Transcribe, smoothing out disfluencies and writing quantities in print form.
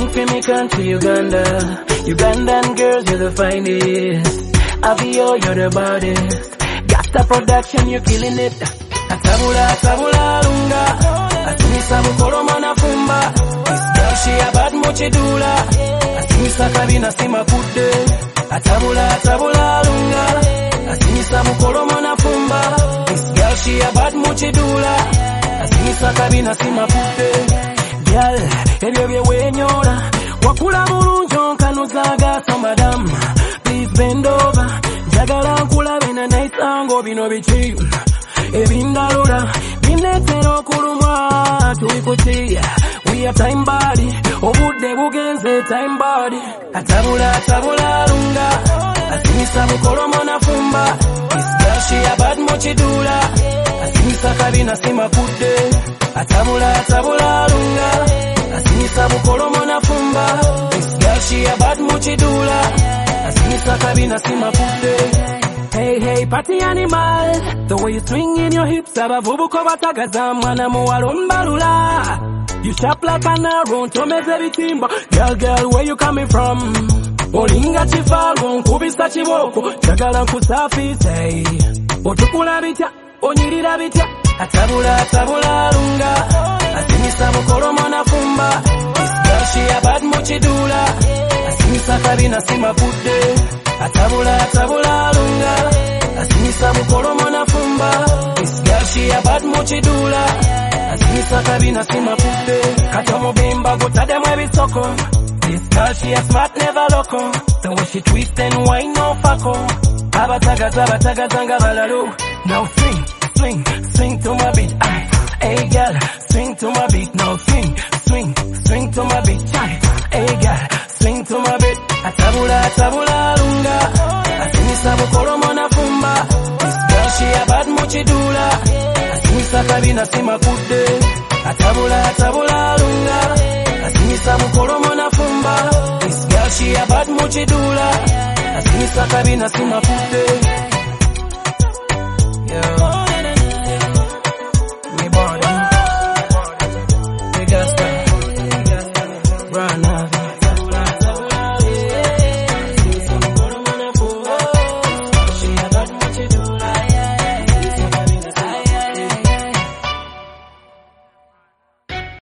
sing for me country Uganda. Ugandan girls, you're the finest. Avio, you're the baddest. Got the production, you're killing it. Atabula, tabula, lunga. Asimisa bukoloma na fumba. This girl, she a bad mochidula. Asimisa kabina sima kude. Atabula, tabula, lunga. Asimisa bukoloma na fumba. This girl, she a bad mochidula. Asimisa kabina sima kude. Girl, ebyo bye wenyora. Wakula bulunjo nkanuzaga so madam. Please bend over. Jagala nkulabe na nice ango bino bichi. Ebindalura binetero kulumwa tuikuti. We have time body. Obudde bugenze time body. Atabula tabula lunga. Asimisa bukoloma na fumba. This girl she a bad mochidula. Asimisa kabina sima kude. Atabula tabula lunga. Asimisa bukoloma na fumba. This girl she a bad mochidula. Asimisa kabina sima kude. Hey, hey, party animal. The way you swing in your hips, abavubuko batagaza mwana muwalombalula. You sharp like an arrow, tomeze bitimba. Girl, girl, where you coming from? Olinga chifalo, nkubisa chiboko. Chagala nkusafise. Otukula bitya, onyirira bitya. Atabula, tabula, lunga. Asimisa bukoloma na fumba. This girl, she a bad mochidula. Asimisa kabina sima kude. Atabula, tabula, lunga. Asimisa bukoloma na fumba. This girl, she a bad mochidula. Asimisa kabina sima kude. Katomo bimba gutade mwebisoko. This girl, she a smart, never loco. The way she twist and whine, no fako. Abatagaza nga balalu. Now swing, swing, swing to my beat. Aye. Hey girl, swing to my beat. Now swing, swing, swing to my beat. Aye. Hey girl, swing to my beat. Atabula, tabula, lunga. Asimisa bukoloma na fumba. This girl, she a bad mochidula. Asimisa kabina sima kude. Atabula, tabula, lunga. Asimisa bukoloma na fumba. This girl, she a bad mochidula. Asimisa kabina sima kude.